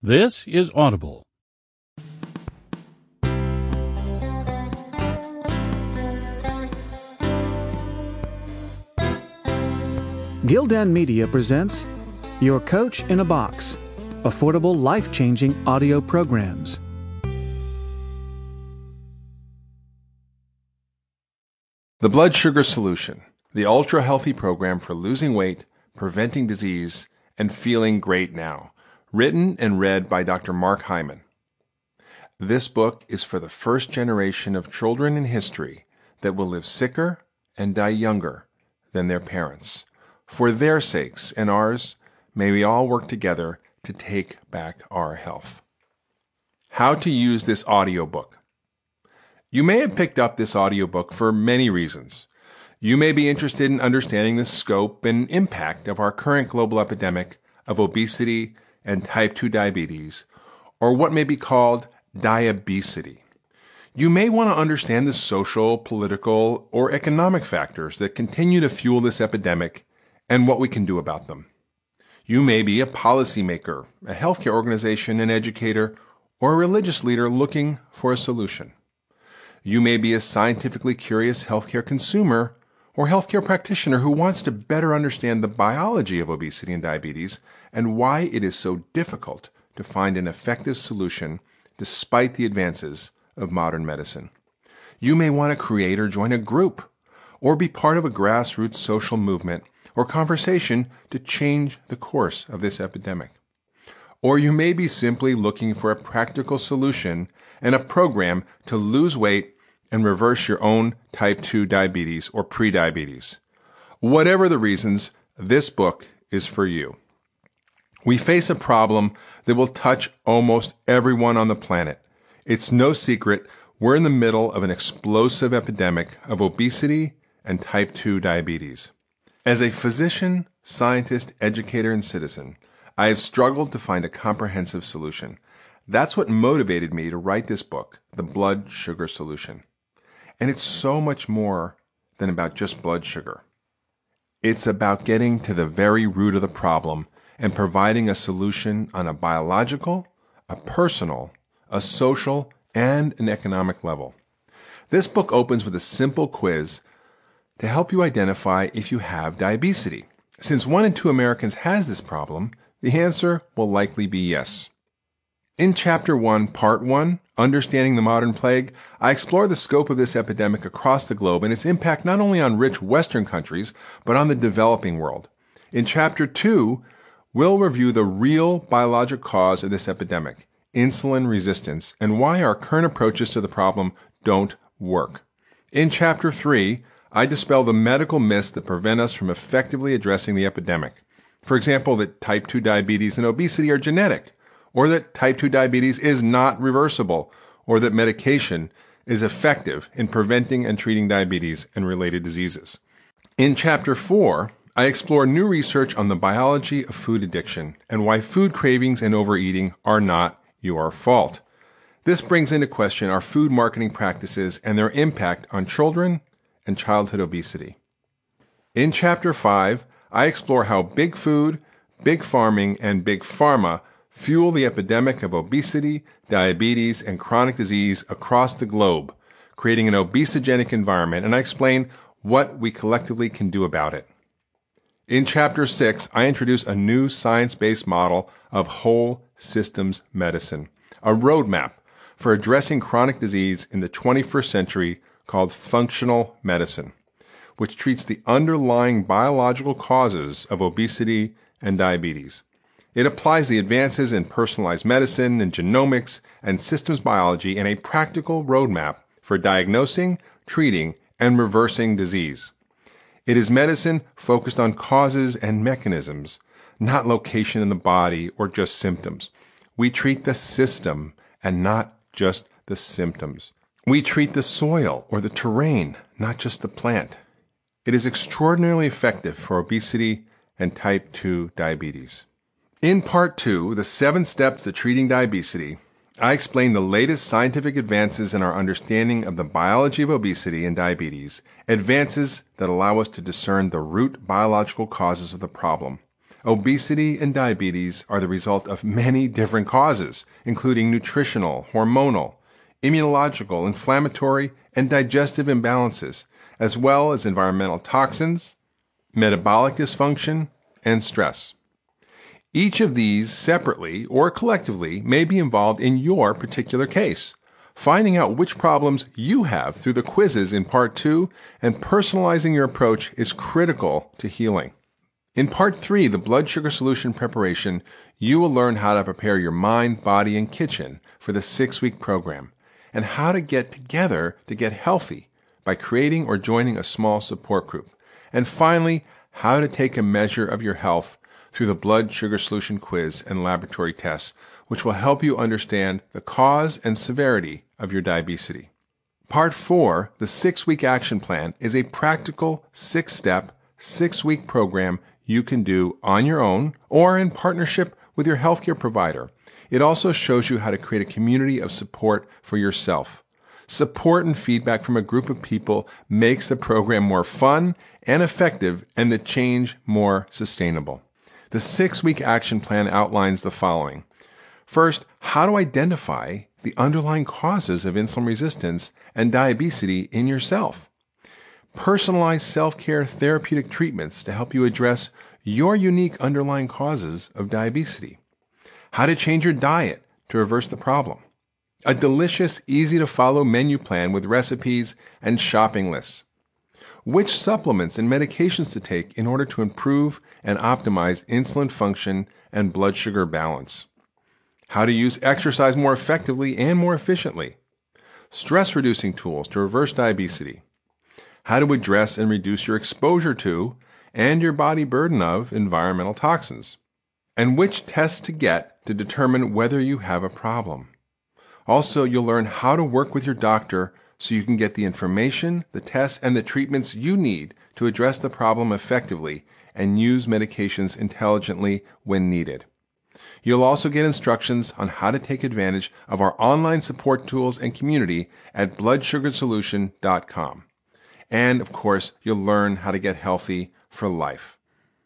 This is Audible. Gildan Media presents Your Coach in a Box, affordable, life-changing audio programs. The Blood Sugar Solution, the ultra-healthy program for losing weight, preventing disease, and feeling great now. Written and read by Dr. Mark Hyman. This book is for the first generation of children in history that will live sicker and die younger than their parents. For their sakes and ours, may we all work together to take back our health. How to use this audiobook. You may have picked up this audiobook for many reasons. You may be interested in understanding the scope and impact of our current global epidemic of obesity and type 2 diabetes, or what may be called diabesity. You may want to understand the social, political, or economic factors that continue to fuel this epidemic and what we can do about them. You may be a policymaker, a healthcare organization, an educator, or a religious leader looking for a solution. You may be a scientifically curious healthcare consumer or healthcare practitioner who wants to better understand the biology of obesity and diabetes and why it is so difficult to find an effective solution despite the advances of modern medicine. You may want to create or join a group or be part of a grassroots social movement or conversation to change the course of this epidemic. Or you may be simply looking for a practical solution and a program to lose weight and reverse your own type 2 diabetes or prediabetes. Whatever the reasons, this book is for you. We face a problem that will touch almost everyone on the planet. It's no secret we're in the middle of an explosive epidemic of obesity and type 2 diabetes. As a physician, scientist, educator, and citizen, I have struggled to find a comprehensive solution. That's what motivated me to write this book, The Blood Sugar Solution. And it's so much more than about just blood sugar. It's about getting to the very root of the problem and providing a solution on a biological, a personal, a social, and an economic level. This book opens with a simple quiz to help you identify if you have diabetes. Since 1 in 2 Americans has this problem, the answer will likely be yes. In Chapter 1, Part 1, Understanding the Modern Plague, I explore the scope of this epidemic across the globe and its impact not only on rich Western countries, but on the developing world. In Chapter 2, we'll review the real biologic cause of this epidemic, insulin resistance, and why our current approaches to the problem don't work. In Chapter 3, I dispel the medical myths that prevent us from effectively addressing the epidemic. For example, that type 2 diabetes and obesity are genetic, or that type 2 diabetes is not reversible, or that medication is effective in preventing and treating diabetes and related diseases. In Chapter 4, I explore new research on the biology of food addiction and why food cravings and overeating are not your fault. This brings into question our food marketing practices and their impact on children and childhood obesity. In Chapter 5, I explore how big food, big farming, and big pharma fuel the epidemic of obesity, diabetes, and chronic disease across the globe, creating an obesogenic environment, and I explain what we collectively can do about it. In Chapter 6, I introduce a new science-based model of whole systems medicine, a roadmap for addressing chronic disease in the 21st century called functional medicine, which treats the underlying biological causes of obesity and diabetes. It applies the advances in personalized medicine and genomics and systems biology in a practical roadmap for diagnosing, treating, and reversing disease. It is medicine focused on causes and mechanisms, not location in the body or just symptoms. We treat the system and not just the symptoms. We treat the soil or the terrain, not just the plant. It is extraordinarily effective for obesity and type 2 diabetes. In Part 2, the 7 steps to treating diabetes, I explain the latest scientific advances in our understanding of the biology of obesity and diabetes, advances that allow us to discern the root biological causes of the problem. Obesity and diabetes are the result of many different causes, including nutritional, hormonal, immunological, inflammatory, and digestive imbalances, as well as environmental toxins, metabolic dysfunction, and stress. Each of these separately or collectively may be involved in your particular case. Finding out which problems you have through the quizzes in Part 2 and personalizing your approach is critical to healing. In Part 3, the blood sugar solution preparation, you will learn how to prepare your mind, body, and kitchen for the 6-week program and how to get together to get healthy by creating or joining a small support group. And finally, how to take a measure of your health through the blood sugar solution quiz and laboratory tests, which will help you understand the cause and severity of your diabetes. Part 4, the 6-week action plan, is a practical 6-step, 6-week program you can do on your own or in partnership with your healthcare provider. It also shows you how to create a community of support for yourself. Support and feedback from a group of people makes the program more fun and effective and the change more sustainable. The 6-week action plan outlines the following. First, how to identify the underlying causes of insulin resistance and diabetes in yourself. Personalized self-care therapeutic treatments to help you address your unique underlying causes of diabetes. How to change your diet to reverse the problem. A delicious, easy-to-follow menu plan with recipes and shopping lists. Which supplements and medications to take in order to improve and optimize insulin function and blood sugar balance. How to use exercise more effectively and more efficiently. Stress-reducing tools to reverse diabetes. How to address and reduce your exposure to and your body burden of environmental toxins. And which tests to get to determine whether you have a problem. Also, you'll learn how to work with your doctor so you can get the information, the tests, and the treatments you need to address the problem effectively and use medications intelligently when needed. You'll also get instructions on how to take advantage of our online support tools and community at bloodsugarsolution.com. And, of course, you'll learn how to get healthy for life.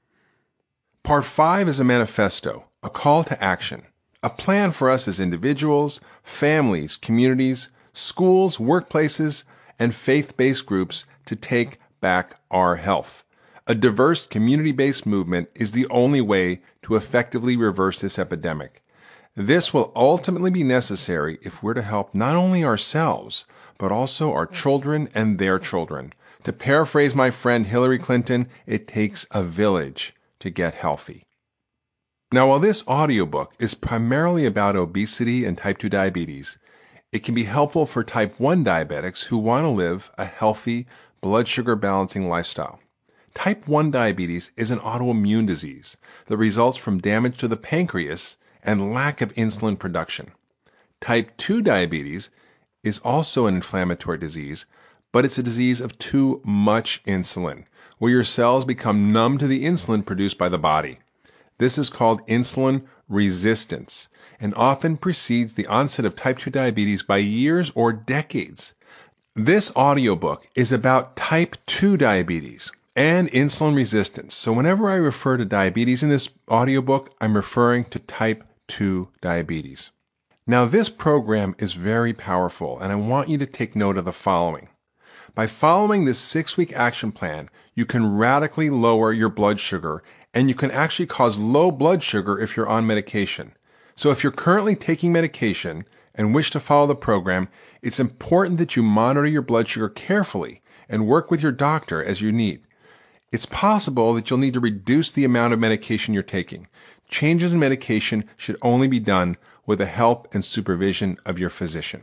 Part 5 is a manifesto, a call to action, a plan for us as individuals, families, communities, schools, workplaces, and faith-based groups to take back our health. A diverse, community-based movement is the only way to effectively reverse this epidemic. This will ultimately be necessary if we're to help not only ourselves, but also our children and their children. To paraphrase my friend Hillary Clinton, it takes a village to get healthy. Now, while this audiobook is primarily about obesity and type 2 diabetes, it can be helpful for type 1 diabetics who want to live a healthy blood sugar balancing lifestyle. Type 1 diabetes is an autoimmune disease that results from damage to the pancreas and lack of insulin production. Type 2 diabetes is also an inflammatory disease, but it's a disease of too much insulin, where your cells become numb to the insulin produced by the body. This is called insulin resistance and often precedes the onset of type 2 diabetes by years or decades. This audiobook is about type 2 diabetes and insulin resistance. So whenever I refer to diabetes in this audiobook, I'm referring to type 2 diabetes. Now, this program is very powerful, and I want you to take note of the following. By following this 6-week action plan, you can radically lower your blood sugar, and you can actually cause low blood sugar if you're on medication. So if you're currently taking medication and wish to follow the program, it's important that you monitor your blood sugar carefully and work with your doctor as you need. It's possible that you'll need to reduce the amount of medication you're taking. Changes in medication should only be done with the help and supervision of your physician.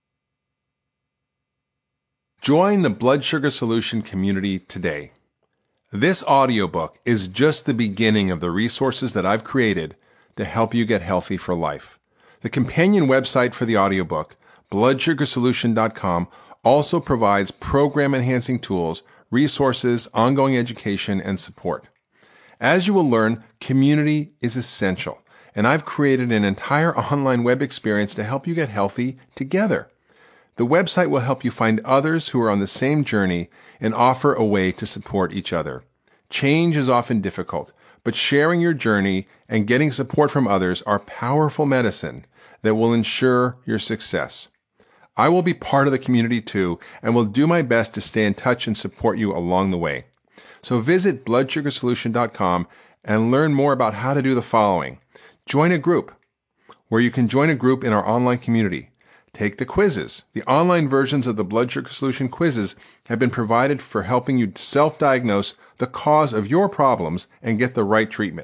Join the Blood Sugar Solution community today. This audiobook is just the beginning of the resources that I've created to help you get healthy for life. The companion website for the audiobook, bloodsugarsolution.com, also provides program-enhancing tools, resources, ongoing education, and support. As you will learn, community is essential, and I've created an entire online web experience to help you get healthy together. The website will help you find others who are on the same journey and offer a way to support each other. Change is often difficult, but sharing your journey and getting support from others are powerful medicine that will ensure your success. I will be part of the community too, and will do my best to stay in touch and support you along the way. So visit bloodsugarsolution.com and learn more about how to do the following. Join a group, where you can join a group in our online community. Take the quizzes. The online versions of the Blood Sugar Solution quizzes have been provided for helping you self-diagnose the cause of your problems and get the right treatment.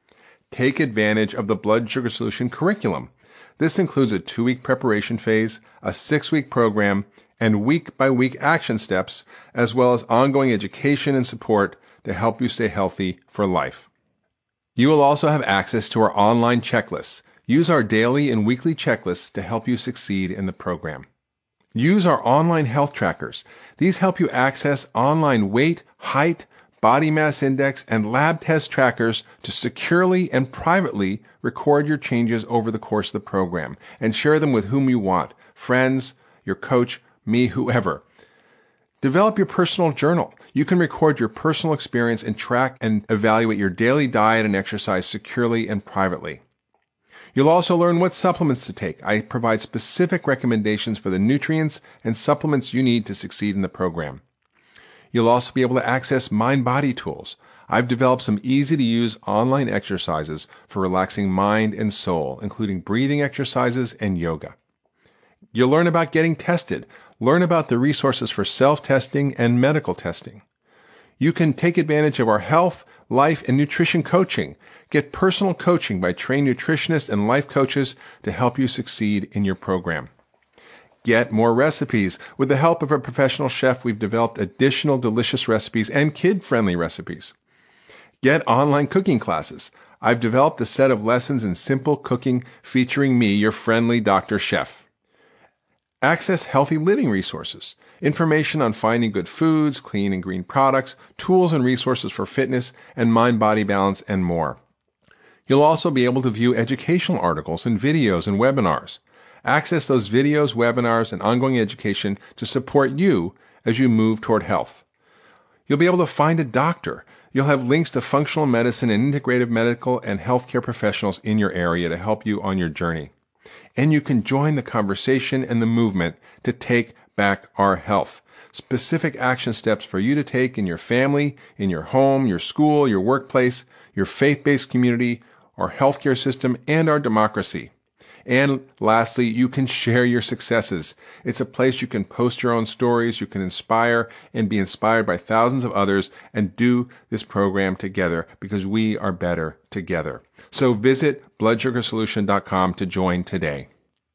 Take advantage of the Blood Sugar Solution curriculum. This includes a 2-week preparation phase, a 6-week program, and week-by-week action steps, as well as ongoing education and support to help you stay healthy for life. You will also have access to our online checklists. Use our daily and weekly checklists to help you succeed in the program. Use our online health trackers. These help you access online weight, height, body mass index, and lab test trackers to securely and privately record your changes over the course of the program and share them with whom you want, friends, your coach, me, whoever. Develop your personal journal. You can record your personal experience and track and evaluate your daily diet and exercise securely and privately. You'll also learn what supplements to take. I provide specific recommendations for the nutrients and supplements you need to succeed in the program. You'll also be able to access mind-body tools. I've developed some easy-to-use online exercises for relaxing mind and soul, including breathing exercises and yoga. You'll learn about getting tested. Learn about the resources for self-testing and medical testing. You can take advantage of our health, life, and nutrition coaching. Get personal coaching by trained nutritionists and life coaches to help you succeed in your program. Get more recipes. With the help of a professional chef, we've developed additional delicious recipes and kid-friendly recipes. Get online cooking classes. I've developed a set of lessons in simple cooking featuring me, your friendly Dr. Chef. Access healthy living resources, information on finding good foods, clean and green products, tools and resources for fitness and mind-body balance, and more. You'll also be able to view educational articles and videos and webinars. Access those videos, webinars, and ongoing education to support you as you move toward health. You'll be able to find a doctor. You'll have links to functional medicine and integrative medical and healthcare professionals in your area to help you on your journey. And you can join the conversation and the movement to take back our health. Specific action steps for you to take in your family, in your home, your school, your workplace, your faith-based community, our healthcare system, and our democracy. And lastly, you can share your successes. It's a place you can post your own stories, you can inspire and be inspired by thousands of others, and do this program together because we are better together. So visit bloodsugarsolution.com to join today.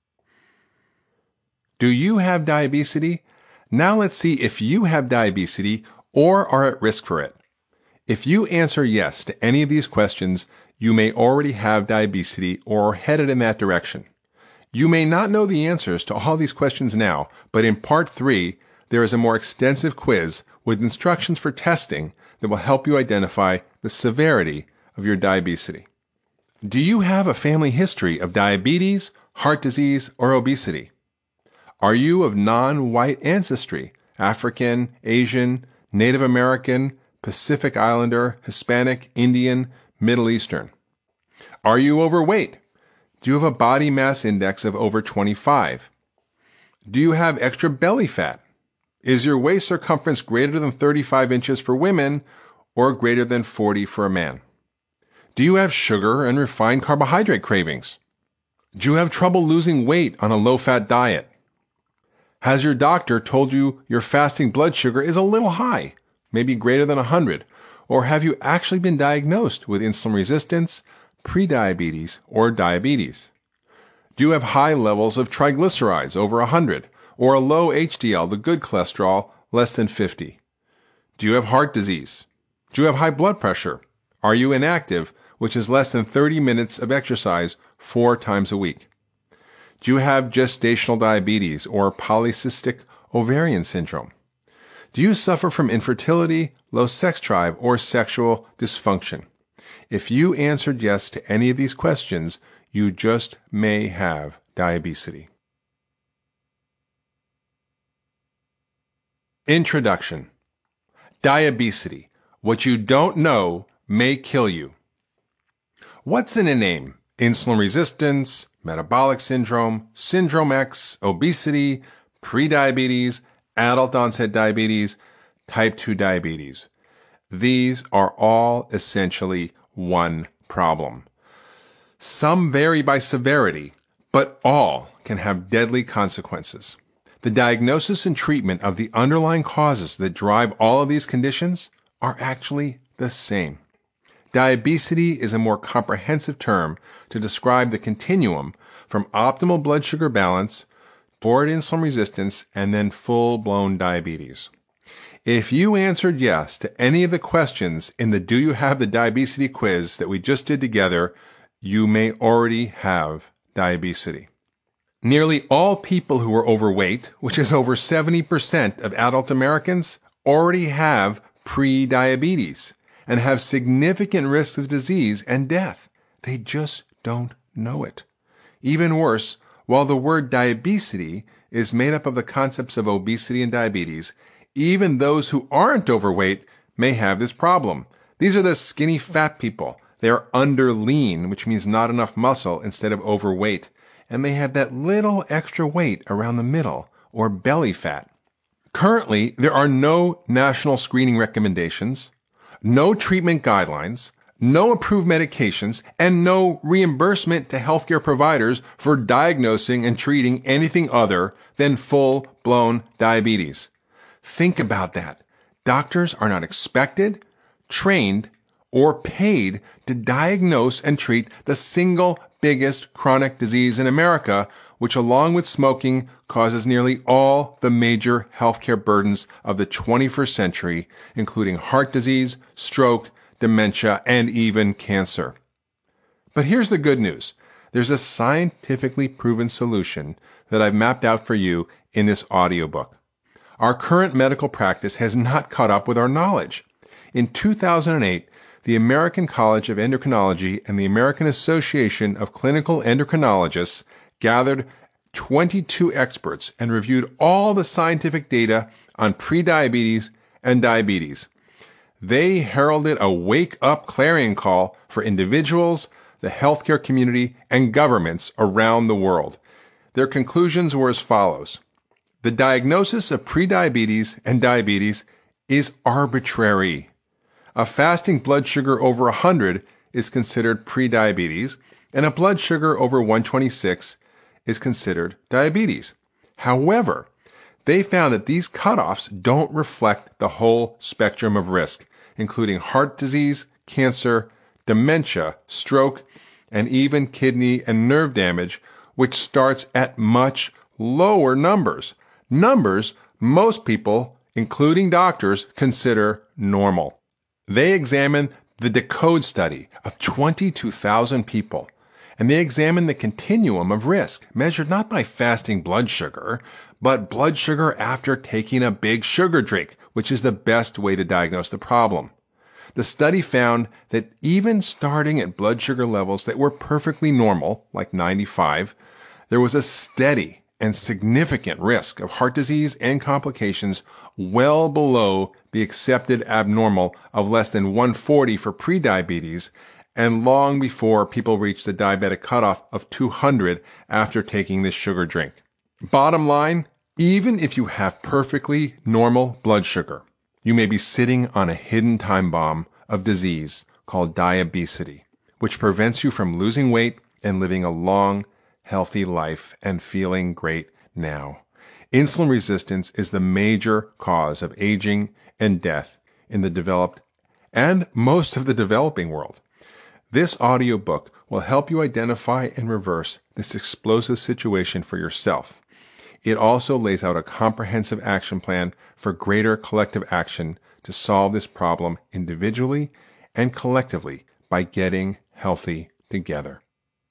Do you have diabetes? Now let's see if you have diabetes or are at risk for it. If you answer yes to any of these questions, you may already have diabetes or are headed in that direction. You may not know the answers to all these questions now, but in part 3, there is a more extensive quiz with instructions for testing that will help you identify the severity of your diabetes. Do you have a family history of diabetes, heart disease, or obesity? Are you of non-white ancestry, African, Asian, Native American, Pacific Islander, Hispanic, Indian, Middle Eastern? Are you overweight? Do you have a body mass index of over 25? Do you have extra belly fat? Is your waist circumference greater than 35 inches for women or greater than 40 for a man? Do you have sugar and refined carbohydrate cravings? Do you have trouble losing weight on a low-fat diet? Has your doctor told you your fasting blood sugar is a little high, maybe greater than 100? Or have you actually been diagnosed with insulin resistance, prediabetes, or diabetes? Do you have high levels of triglycerides over 100, or a low HDL, the good cholesterol, less than 50? Do you have heart disease? Do you have high blood pressure? Are you inactive, which is less than 30 minutes of exercise 4 times a week? Do you have gestational diabetes or polycystic ovarian syndrome? Do you suffer from infertility, low sex drive, or sexual dysfunction? If you answered yes to any of these questions, you just may have diabetes. Introduction. Diabetes. What you don't know may kill you. What's in a name? Insulin resistance, metabolic syndrome, syndrome X, obesity, prediabetes, adult onset diabetes, type 2 diabetes. These are all essentially one problem. Some vary by severity, but all can have deadly consequences. The diagnosis and treatment of the underlying causes that drive all of these conditions are actually the same. Diabesity is a more comprehensive term to describe the continuum from optimal blood sugar balance toward insulin resistance and then full-blown diabetes. If you answered yes to any of the questions in the Do You Have the Diabesity quiz that we just did together, you may already have diabesity. Nearly all people who are overweight, which is over 70% of adult Americans, already have pre-diabetes and have significant risks of disease and death. They just don't know it. Even worse, while the word diabesity is made up of the concepts of obesity and diabetes, even those who aren't overweight may have this problem. These are the skinny fat people. They are under lean, which means not enough muscle, instead of overweight, and they have that little extra weight around the middle, or belly fat. Currently, there are no national screening recommendations, no treatment guidelines, no approved medications, and no reimbursement to healthcare providers for diagnosing and treating anything other than full-blown diabetes. Think about that. Doctors are not expected, trained, or paid to diagnose and treat the single biggest chronic disease in America, which along with smoking causes nearly all the major healthcare burdens of the 21st century, including heart disease, stroke, dementia, and even cancer. But here's the good news. There's a scientifically proven solution that I've mapped out for you in this audiobook. Our current medical practice has not caught up with our knowledge. In 2008, the American College of Endocrinology and the American Association of Clinical Endocrinologists gathered 22 experts and reviewed all the scientific data on prediabetes and diabetes. They heralded a wake-up clarion call for individuals, the healthcare community, and governments around the world. Their conclusions were as follows. The diagnosis of prediabetes and diabetes is arbitrary. A fasting blood sugar over 100 is considered prediabetes, and a blood sugar over 126 is considered diabetes. However, they found that these cutoffs don't reflect the whole spectrum of risk, including heart disease, cancer, dementia, stroke, and even kidney and nerve damage, which starts at much lower numbers. Numbers most people, including doctors, consider normal. They examined the DECODE study of 22,000 people, and they examined the continuum of risk, measured not by fasting blood sugar, but blood sugar after taking a big sugar drink, which is the best way to diagnose the problem. The study found that even starting at blood sugar levels that were perfectly normal, like 95, there was a steady and significant risk of heart disease and complications well below the accepted abnormal of less than 140 for prediabetes and long before people reach the diabetic cutoff of 200 after taking this sugar drink. Bottom line, even if you have perfectly normal blood sugar, you may be sitting on a hidden time bomb of disease called diabesity, which prevents you from losing weight and living a long, healthy life and feeling great now. Insulin resistance is the major cause of aging and death in the developed and most of the developing world. This audiobook will help you identify and reverse this explosive situation for yourself. It also lays out a comprehensive action plan for greater collective action to solve this problem individually and collectively by getting healthy together.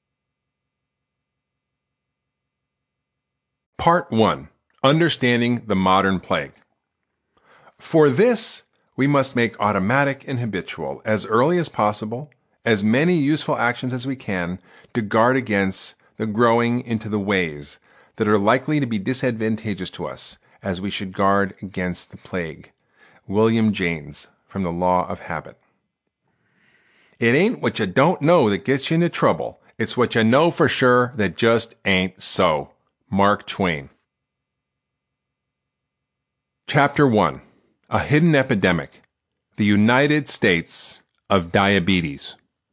Part 1. Understanding the Modern Plague. For this, we must make automatic and habitual, as early as possible, as many useful actions as we can to guard against the growing into the ways that are likely to be disadvantageous to us, as we should guard against the plague. William James, from The Law of Habit. It ain't what you don't know that gets you into trouble. It's what you know for sure that just ain't so. Mark Twain. Chapter 1. A Hidden Epidemic. The United States of Diabetes.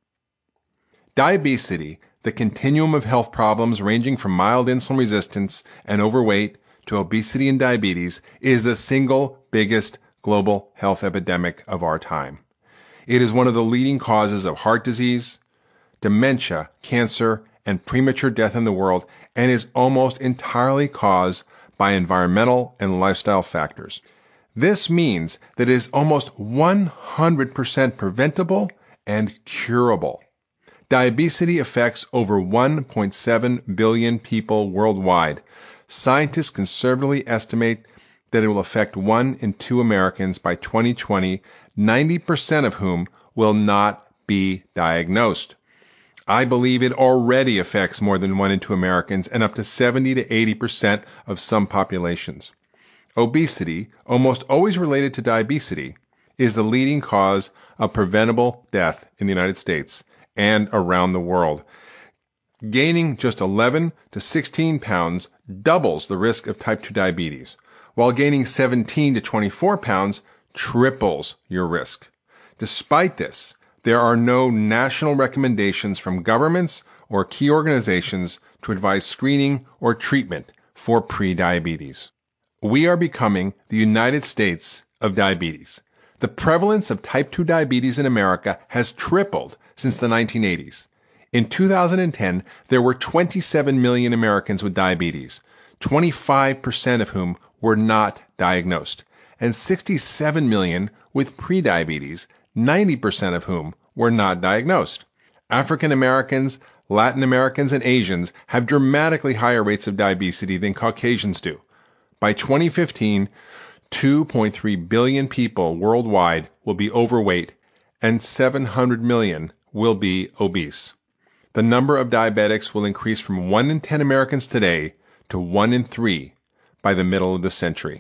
Diabesity, the continuum of health problems ranging from mild insulin resistance and overweight to obesity and diabetes, is the single biggest global health epidemic of our time. It is one of the leading causes of heart disease, dementia, cancer, and premature death in the world, and is almost entirely caused by environmental and lifestyle factors. This means that it is almost 100% preventable and curable. Diabesity affects over 1.7 billion people worldwide. Scientists conservatively estimate that it will affect 1 in 2 Americans by 2020, 90% of whom will not be diagnosed. I believe it already affects more than 1 in 2 Americans and up to 70 to 80% of some populations. Obesity, almost always related to diabetes, is the leading cause of preventable death in the United States and around the world. Gaining just 11 to 16 pounds doubles the risk of type 2 diabetes, while gaining 17 to 24 pounds triples your risk. Despite this, there are no national recommendations from governments or key organizations to advise screening or treatment for prediabetes. We are becoming the United States of diabetes. The prevalence of type 2 diabetes in America has tripled since the 1980s. In 2010, there were 27 million Americans with diabetes, 25% of whom were not diagnosed, and 67 million with prediabetes, 90% of whom were not diagnosed. African Americans, Latin Americans, and Asians have dramatically higher rates of diabetes than Caucasians do. By 2015, 2.3 billion people worldwide will be overweight and 700 million will be obese. The number of diabetics will increase from 1 in 10 Americans today to 1 in 3 by the middle of the century.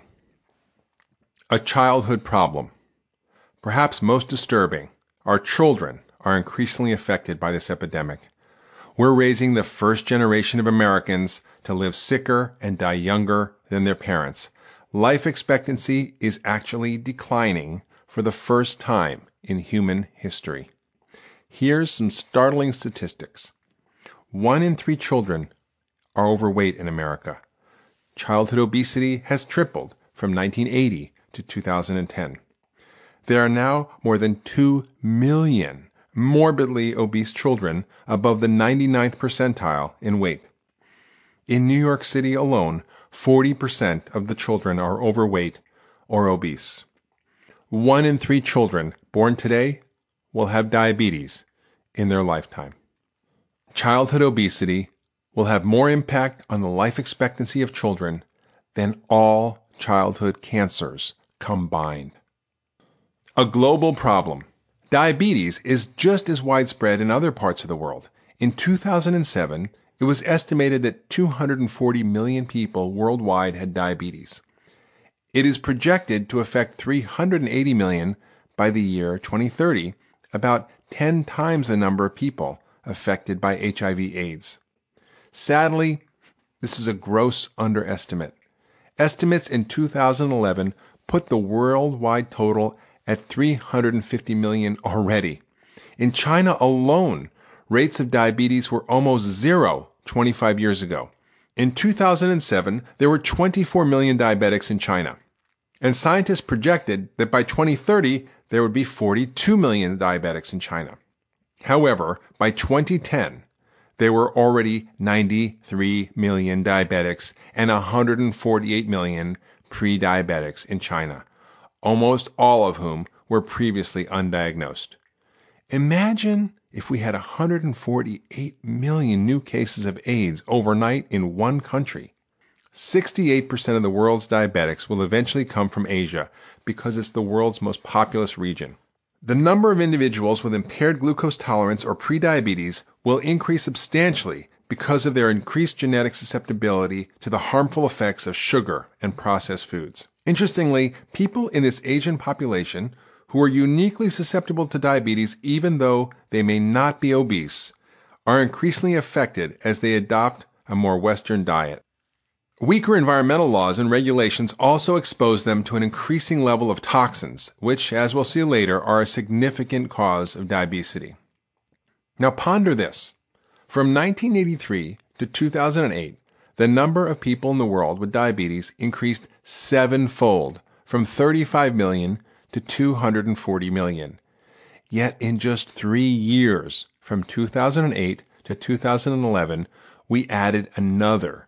A childhood problem. Perhaps most disturbing, our children are increasingly affected by this epidemic. We're raising the first generation of Americans to live sicker and die younger than their parents. Life expectancy is actually declining for the first time in human history. Here's some startling statistics. 1 in 3 children are overweight in America. Childhood obesity has tripled from 1980 to 2010. There are now more than 2 million morbidly obese children above the 99th percentile in weight. In New York City alone, 40% of the children are overweight or obese. 1 in 3 children born today will have diabetes in their lifetime. Childhood obesity will have more impact on the life expectancy of children than all childhood cancers combined. A global problem. Diabetes is just as widespread in other parts of the world. In 2007, it was estimated that 240 million people worldwide had diabetes. It is projected to affect 380 million by the year 2030, about 10 times the number of people affected by HIV/AIDS. Sadly, this is a gross underestimate. Estimates in 2011 put the worldwide total at 350 million already. In China alone, rates of diabetes were almost zero 25 years ago. In 2007, there were 24 million diabetics in China, and scientists projected that by 2030, there would be 42 million diabetics in China. However, by 2010, there were already 93 million diabetics and 148 million pre-diabetics in China, almost all of whom were previously undiagnosed. Imagine if we had 148 million new cases of AIDS overnight in one country. 68% of the world's diabetics will eventually come from Asia because it's the world's most populous region. The number of individuals with impaired glucose tolerance or prediabetes will increase substantially because of their increased genetic susceptibility to the harmful effects of sugar and processed foods. Interestingly, people in this Asian population who are uniquely susceptible to diabetes even though they may not be obese, are increasingly affected as they adopt a more Western diet. Weaker environmental laws and regulations also expose them to an increasing level of toxins, which, as we'll see later, are a significant cause of diabetes. Now ponder this. From 1983 to 2008, the number of people in the world with diabetes increased sevenfold, from 35 million to 240 million. Yet in just 3 years, from 2008 to 2011, we added another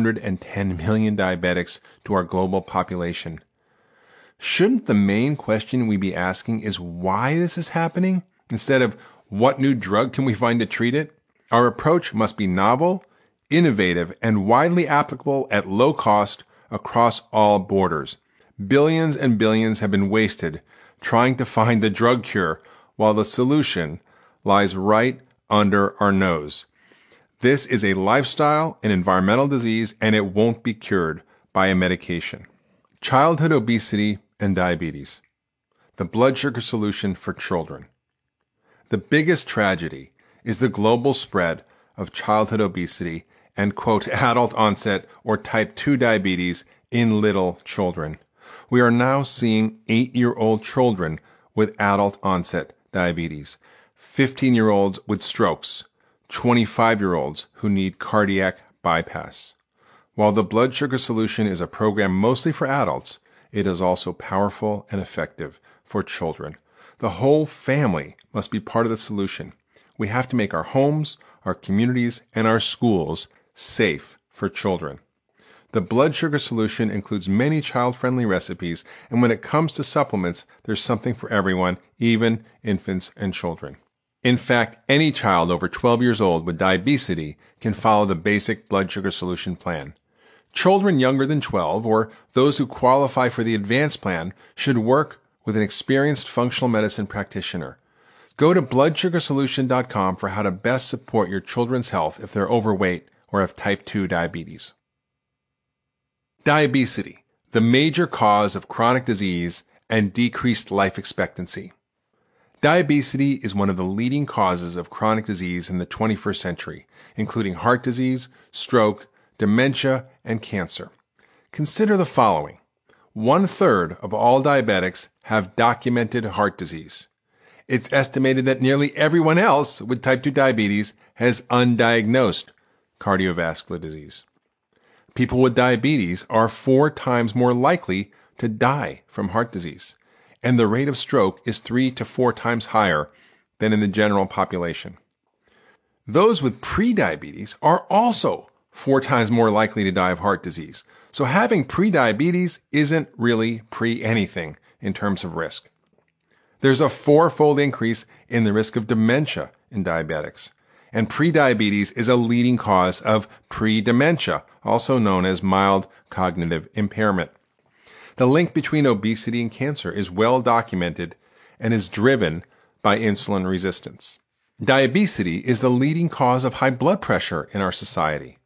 110 million diabetics to our global population. Shouldn't the main question we be asking is why this is happening, instead of what new drug can we find to treat it? Our approach must be novel, innovative, and widely applicable at low cost across all borders. Billions and billions have been wasted trying to find the drug cure, while the solution lies right under our nose. This is a lifestyle and environmental disease, and it won't be cured by a medication. Childhood obesity and diabetes. The blood sugar solution for children. The biggest tragedy is the global spread of childhood obesity and, quote, adult onset or type 2 diabetes in little children. We are now seeing 8-year-old children with adult onset diabetes, 15-year-olds with strokes, 25-year-olds who need cardiac bypass. While the blood sugar solution is a program mostly for adults, it is also powerful and effective for children. The whole family must be part of the solution. We have to make our homes, our communities, and our schools safe for children. The blood sugar solution includes many child-friendly recipes, and when it comes to supplements, there's something for everyone, even infants and children. In fact, any child over 12 years old with diabetes can follow the basic blood sugar solution plan. Children younger than 12, or those who qualify for the advanced plan, should work with an experienced functional medicine practitioner. Go to bloodsugarsolution.com for how to best support your children's health if they're overweight or have type 2 diabetes. Diabetes, the major cause of chronic disease and decreased life expectancy. Diabetes is one of the leading causes of chronic disease in the 21st century, including heart disease, stroke, dementia, and cancer. Consider the following. 1/3 of all diabetics have documented heart disease. It's estimated that nearly everyone else with type 2 diabetes has undiagnosed cardiovascular disease. People with diabetes are 4 times more likely to die from heart disease, and the rate of stroke is 3 to 4 times higher than in the general population. Those with prediabetes are also 4 times more likely to die of heart disease. So having prediabetes isn't really pre-anything in terms of risk. There's a 4-fold increase in the risk of dementia in diabetics, and prediabetes is a leading cause of pre-dementia, also known as mild cognitive impairment. The link between obesity and cancer is well documented and is driven by insulin resistance. Diabetes is the leading cause of high blood pressure in our society.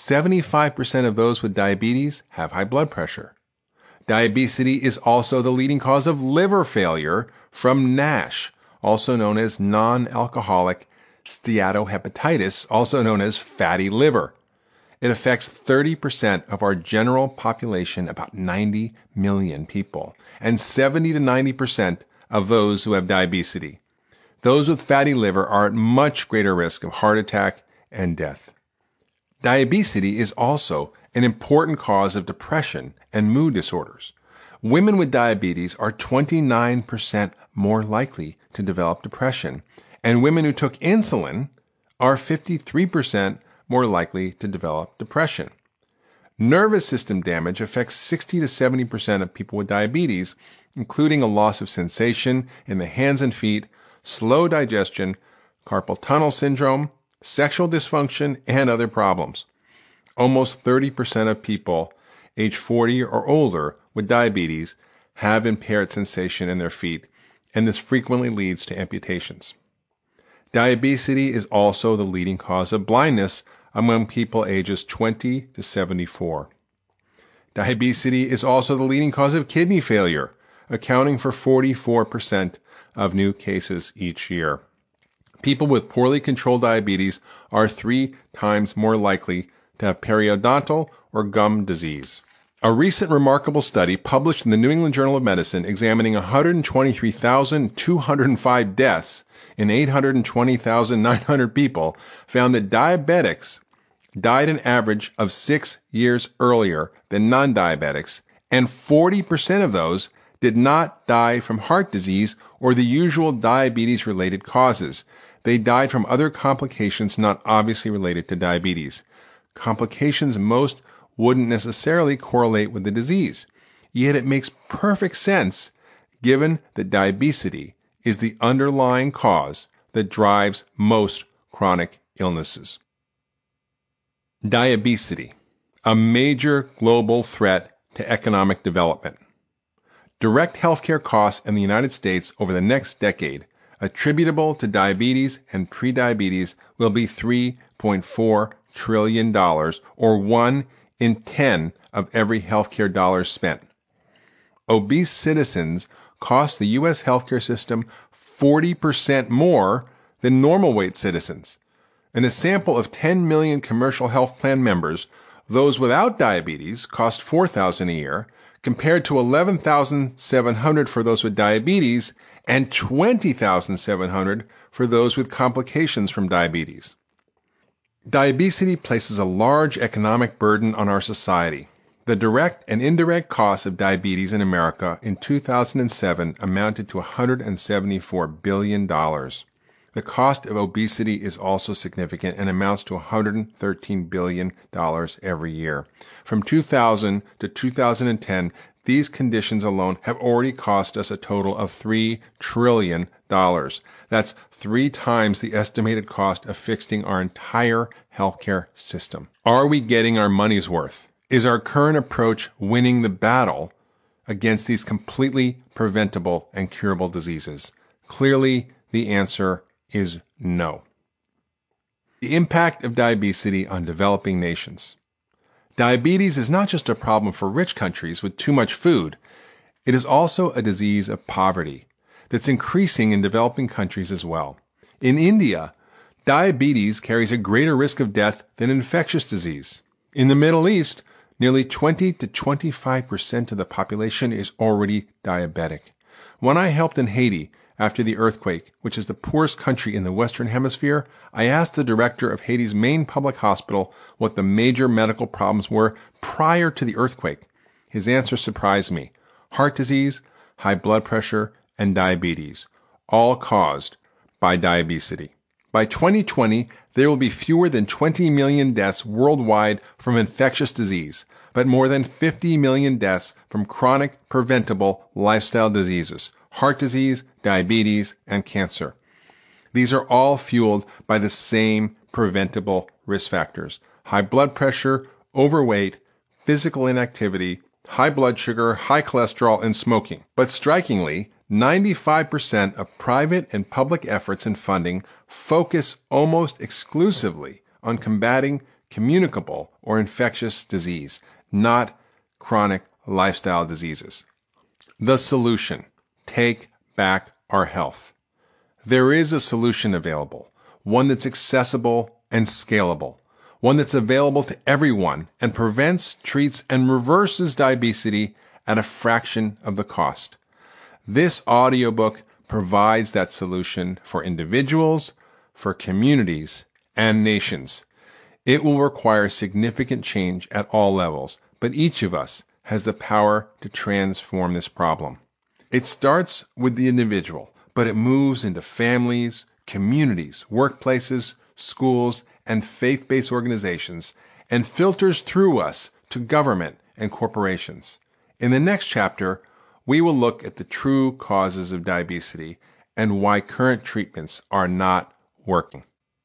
75% of those with diabetes have high blood pressure. Diabetes is also the leading cause of liver failure from NASH, also known as non-alcoholic steatohepatitis, also known as fatty liver. It affects 30% of our general population, about 90 million people, and 70 to 90% of those who have diabetes. Those with fatty liver are at much greater risk of heart attack and death. Diabetes is also an important cause of depression and mood disorders. Women with diabetes are 29% more likely to develop depression, and women who took insulin are 53% more likely to develop depression. Nervous system damage affects 60 to 70% of people with diabetes, including a loss of sensation in the hands and feet, slow digestion, carpal tunnel syndrome, sexual dysfunction, and other problems. Almost 30% of people age 40 or older with diabetes have impaired sensation in their feet, and this frequently leads to amputations. Diabetes is also the leading cause of blindness among people ages 20 to 74. Diabetes is also the leading cause of kidney failure accounting for 44% of new cases each year. People with poorly controlled diabetes are 3 times more likely to have periodontal or gum disease. A recent remarkable study published in the New England Journal of Medicine examining 123,205 deaths in 820,900 people found that diabetics died an average of 6 years earlier than non-diabetics, and 40% of those did not die from heart disease or the usual diabetes-related causes. They died from other complications not obviously related to diabetes. Complications most wouldn't necessarily correlate with the disease. Yet it makes perfect sense given that diabetes is the underlying cause that drives most chronic illnesses. Diabetes, a major global threat to economic development. Direct healthcare costs in the United States over the next decade attributable to diabetes and prediabetes will be $3.4 trillion, or 1 in 10 of every healthcare dollar spent. Obese citizens cost the U.S. healthcare system 40% more than normal weight citizens. In a sample of 10 million commercial health plan members, those without diabetes cost $4,000 a year, compared to $11,700 for those with diabetes and $20,700 for those with complications from diabetes. Diabetes places a large economic burden on our society. The direct and indirect costs of diabetes in America in 2007 amounted to $174 billion. The cost of obesity is also significant and amounts to $113 billion every year. From 2000 to 2010, these conditions alone have already cost us a total of $3 trillion. That's 3 times the estimated cost of fixing our entire healthcare system. Are we getting our money's worth? Is our current approach winning the battle against these completely preventable and curable diseases? Clearly, the answer is no. The impact of diabetes on developing nations. Diabetes is not just a problem for rich countries with too much food. It is also a disease of poverty that's increasing in developing countries as well. In India, diabetes carries a greater risk of death than infectious disease. In the Middle East, nearly 20 to 25% of the population is already diabetic. When I helped in Haiti after the earthquake, which is the poorest country in the Western Hemisphere, I asked the director of Haiti's main public hospital what the major medical problems were prior to the earthquake. His answer surprised me. Heart disease, high blood pressure, and diabetes, all caused by diabetes. By 2020, there will be fewer than 20 million deaths worldwide from infectious disease, but more than 50 million deaths from chronic, preventable lifestyle diseases, heart disease, diabetes, and cancer. These are all fueled by the same preventable risk factors: high blood pressure, overweight, physical inactivity, high blood sugar, high cholesterol, and smoking. But strikingly, 95% of private and public efforts and funding focus almost exclusively on combating communicable or infectious disease, not chronic lifestyle diseases. The solution: take back our health. There is a solution available, one that's accessible and scalable, one that's available to everyone and prevents, treats, and reverses diabetes at a fraction of the cost. This audiobook provides that solution for individuals, for communities, and nations. It will require significant change at all levels, but each of us has the power to transform this problem. It starts with the individual, but it moves into families, communities, workplaces, schools, and faith-based organizations, and filters through us to government and corporations. In the next chapter, we will look at the true causes of diabetes and why current treatments are not working.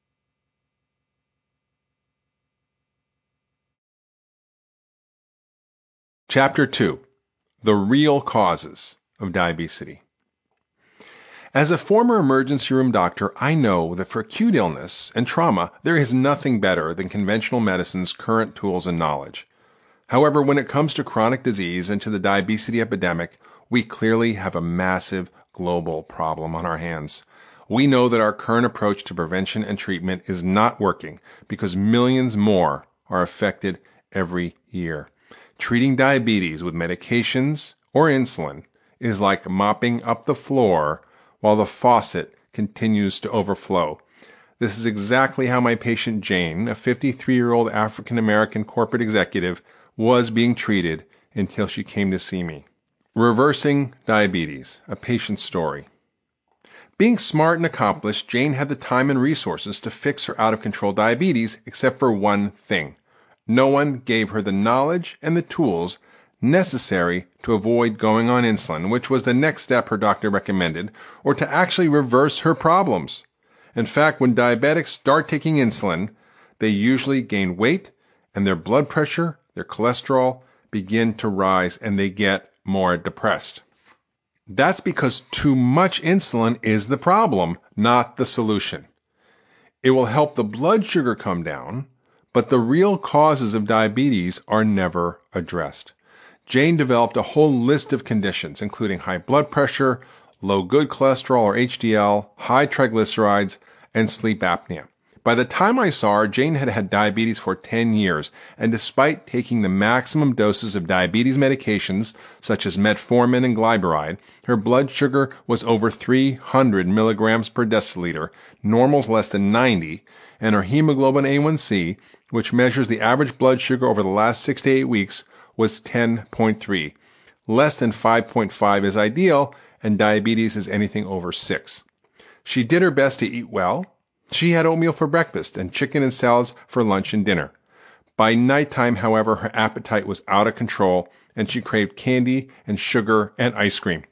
Chapter 2: The Real Causes of Diabetes. As a former emergency room doctor, I know that for acute illness and trauma, there is nothing better than conventional medicine's current tools and knowledge. However, when it comes to chronic disease and to the diabetes epidemic, We clearly have a massive global problem on our hands. We know that our current approach to prevention and treatment is not working because millions more are affected every year. Treating diabetes with medications or insulin is like mopping up the floor while the faucet continues to overflow. This is exactly how my patient Jane, a 53-year-old African-American corporate executive, was being treated until she came to see me. Reversing diabetes, a patient's story. Being smart and accomplished, Jane had the time and resources to fix her out-of-control diabetes, except for one thing. No one gave her the knowledge and the tools necessary to avoid going on insulin, which was the next step her doctor recommended, or to actually reverse her problems. In fact, when diabetics start taking insulin, they usually gain weight and their blood pressure, their cholesterol begin to rise and they get more depressed. That's because too much insulin is the problem, not the solution. It will help the blood sugar come down, but the real causes of diabetes are never addressed. Jane developed a whole list of conditions, including high blood pressure, low good cholesterol or HDL, high triglycerides, and sleep apnea. By the time I saw her, Jane had had diabetes for 10 years, and despite taking the maximum doses of diabetes medications, such as metformin and glyburide, her blood sugar was over 300 milligrams per deciliter, normal's less than 90, and her hemoglobin A1C, which measures the average blood sugar over the last 6 to 8 weeks, was 10.3. Less than 5.5 is ideal, and diabetes is anything over 6. She did her best to eat well. She had oatmeal for breakfast and chicken and salads for lunch and dinner. By nighttime, however, her appetite was out of control, and she craved candy and sugar and ice cream.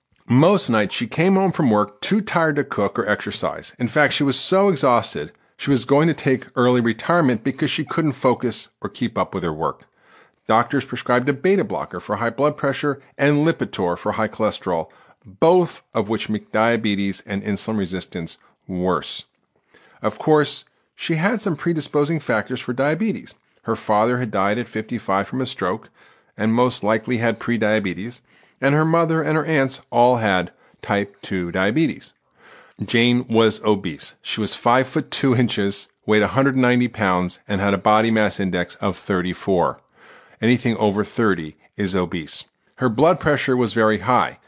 Most nights, she came home from work too tired to cook or exercise. In fact, she was so exhausted, she was going to take early retirement because she couldn't focus or keep up with her work. Doctors prescribed a beta blocker for high blood pressure and Lipitor for high cholesterol, both of which make diabetes and insulin resistance worse. Of course, she had some predisposing factors for diabetes. Her father had died at 55 from a stroke and most likely had prediabetes, and her mother and her aunts all had type 2 diabetes. Jane was obese. She was 5 foot 2 inches, weighed 190 pounds, and had a body mass index of 34. Anything over 30 is obese. Her blood pressure was very high,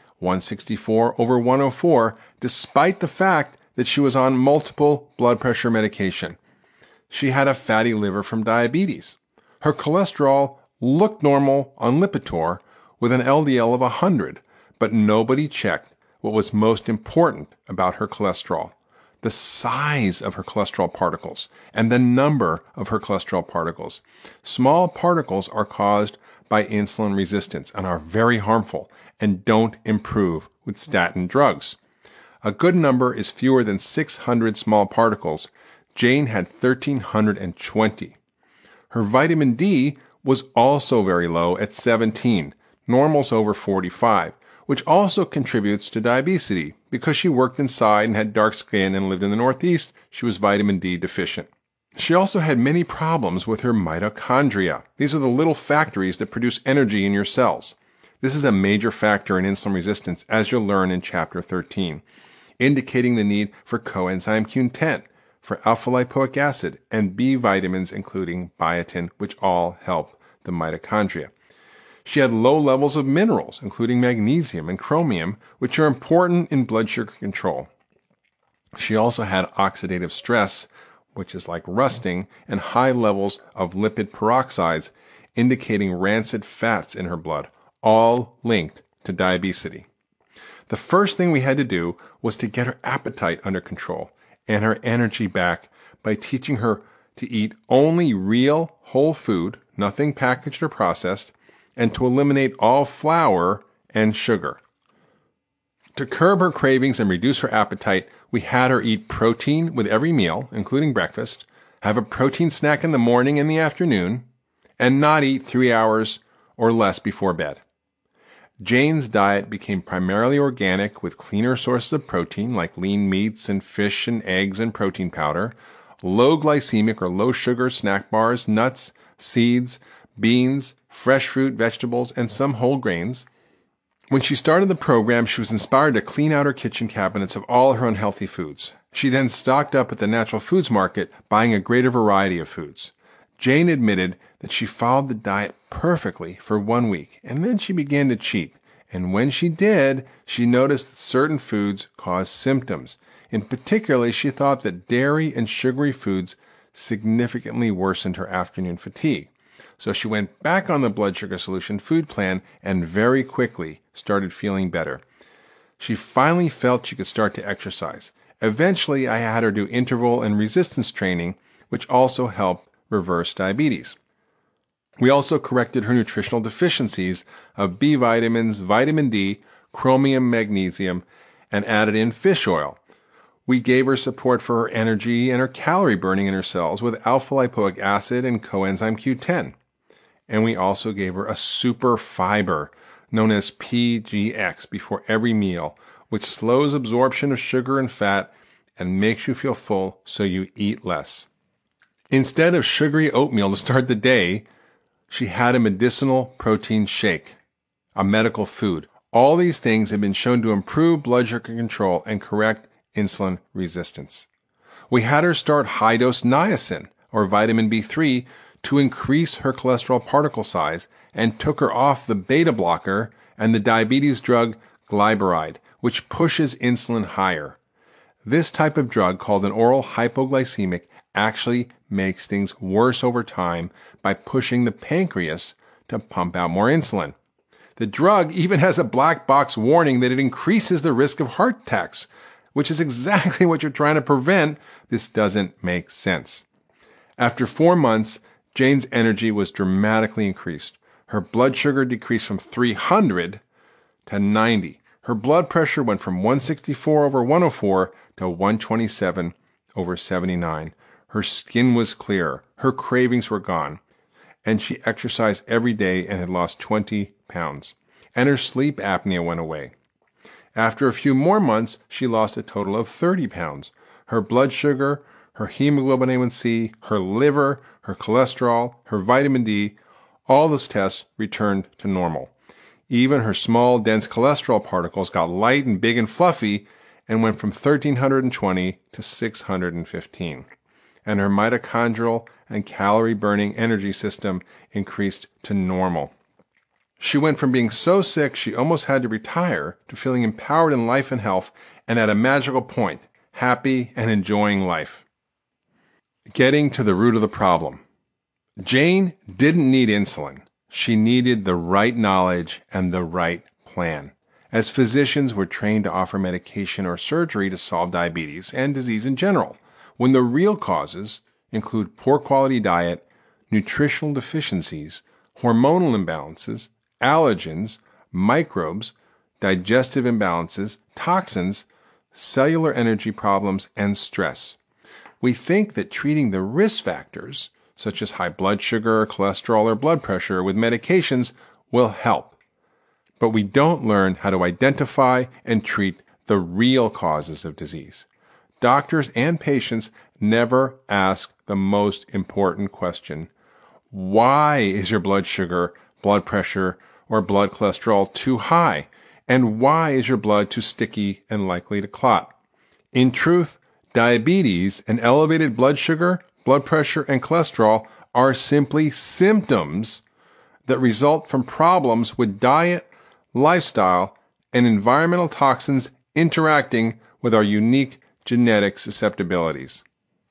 164 over 104, despite the fact that she was on multiple blood pressure medication. She had a fatty liver from diabetes. Her cholesterol looked normal on Lipitor with an LDL of 100, but nobody checked what was most important about her cholesterol: the size of her cholesterol particles and the number of her cholesterol particles. Small particles are caused by insulin resistance and are very harmful and don't improve with statin drugs. A good number is fewer than 600 small particles. Jane had 1,320. Her vitamin D was also very low at 17, normal's over 45, which also contributes to diabetes. Because she worked inside and had dark skin and lived in the Northeast, she was vitamin D deficient. She also had many problems with her mitochondria. These are the little factories that produce energy in your cells. This is a major factor in insulin resistance, as you'll learn in Chapter 13, indicating the need for coenzyme Q10, for alpha-lipoic acid, and B vitamins, including biotin, which all help the mitochondria. She had low levels of minerals, including magnesium and chromium, which are important in blood sugar control. She also had oxidative stress, which is like rusting, and high levels of lipid peroxides, indicating rancid fats in her blood, all linked to diabetes. The first thing we had to do was to get her appetite under control and her energy back by teaching her to eat only real whole food, nothing packaged or processed, and to eliminate all flour and sugar. To curb her cravings and reduce her appetite, we had her eat protein with every meal, including breakfast, have a protein snack in the morning and the afternoon, and not eat 3 hours or less before bed. Jane's diet became primarily organic with cleaner sources of protein like lean meats and fish and eggs and protein powder, low glycemic or low sugar snack bars, nuts, seeds, beans, fresh fruit, vegetables, and some whole grains. When she started the program, she was inspired to clean out her kitchen cabinets of all her unhealthy foods. She then stocked up at the natural foods market, buying a greater variety of foods. Jane admitted that she followed the diet perfectly for 1 week, and then she began to cheat. And when she did, she noticed that certain foods caused symptoms. In particular, she thought that dairy and sugary foods significantly worsened her afternoon fatigue. So she went back on the blood sugar solution food plan and very quickly started feeling better. She finally felt she could start to exercise. Eventually, I had her do interval and resistance training, which also helped reverse diabetes. We also corrected her nutritional deficiencies of B vitamins, vitamin D, chromium, magnesium, and added in fish oil. We gave her support for her energy and her calorie burning in her cells with alpha-lipoic acid and coenzyme Q10. And we also gave her a super fiber known as PGX before every meal, which slows absorption of sugar and fat and makes you feel full so you eat less. Instead of sugary oatmeal to start the day, she had a medicinal protein shake, a medical food. All these things have been shown to improve blood sugar control and correct insulin resistance. We had her start high-dose niacin, or vitamin B3, to increase her cholesterol particle size, and took her off the beta blocker and the diabetes drug glyburide, which pushes insulin higher. This type of drug, called an oral hypoglycemic, actually makes things worse over time by pushing the pancreas to pump out more insulin. The drug even has a black box warning that it increases the risk of heart attacks, which is exactly what you're trying to prevent. This doesn't make sense. After 4 months, Jane's energy was dramatically increased. Her blood sugar decreased from 300 to 90. Her blood pressure went from 164 over 104 to 127 over 79. Her skin was clear. Her cravings were gone. And she exercised every day and had lost 20 pounds. And her sleep apnea went away. After a few more months, she lost a total of 30 pounds. Her blood sugar, her hemoglobin A1C, her liver, her cholesterol, her vitamin D, all those tests returned to normal. Even her small, dense cholesterol particles got light and big and fluffy and went from 1,320 to 615. And her mitochondrial and calorie-burning energy system increased to normal. She went from being so sick she almost had to retire to feeling empowered in life and health and at a magical point, happy and enjoying life. Getting to the root of the problem. Jane didn't need insulin. She needed the right knowledge and the right plan. As physicians, we're trained to offer medication or surgery to solve diabetes and disease in general, when the real causes include poor quality diet, nutritional deficiencies, hormonal imbalances, allergens, microbes, digestive imbalances, toxins, cellular energy problems, and stress. We think that treating the risk factors, such as high blood sugar, cholesterol, or blood pressure, with medications will help. But we don't learn how to identify and treat the real causes of disease. Doctors and patients never ask the most important question: why is your blood sugar, blood pressure, or blood cholesterol too high? And why is your blood too sticky and likely to clot? In truth, diabetes and elevated blood sugar, blood pressure, and cholesterol are simply symptoms that result from problems with diet, lifestyle, and environmental toxins interacting with our unique genetic susceptibilities.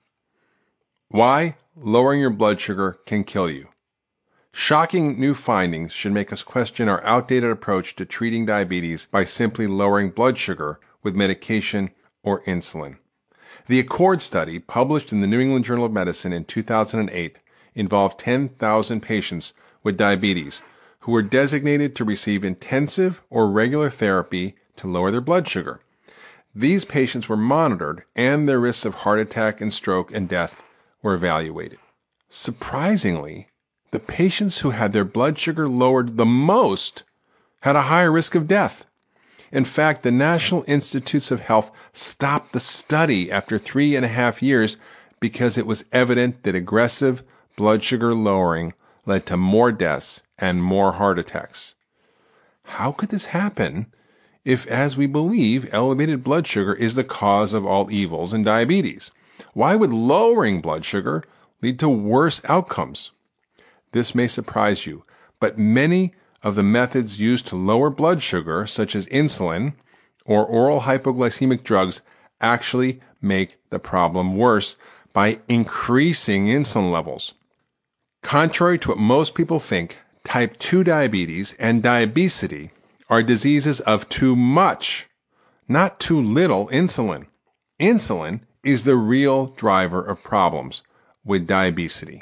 Why lowering your blood sugar can kill you. Shocking new findings should make us question our outdated approach to treating diabetes by simply lowering blood sugar with medication or insulin. The ACCORD study, published in the New England Journal of Medicine in 2008, involved 10,000 patients with diabetes who were designated to receive intensive or regular therapy to lower their blood sugar. These patients were monitored, and their risks of heart attack and stroke and death were evaluated. Surprisingly, the patients who had their blood sugar lowered the most had a higher risk of death. In fact, the National Institutes of Health stopped the study after 3.5 years because it was evident that aggressive blood sugar lowering led to more deaths and more heart attacks. How could this happen if, as we believe, elevated blood sugar is the cause of all evils in diabetes? Why would lowering blood sugar lead to worse outcomes? This may surprise you, but many of the methods used to lower blood sugar, such as insulin or oral hypoglycemic drugs, actually make the problem worse by increasing insulin levels. Contrary to what most people think, type 2 diabetes and diabesity are diseases of too much, not too little insulin. Insulin is the real driver of problems with diabesity.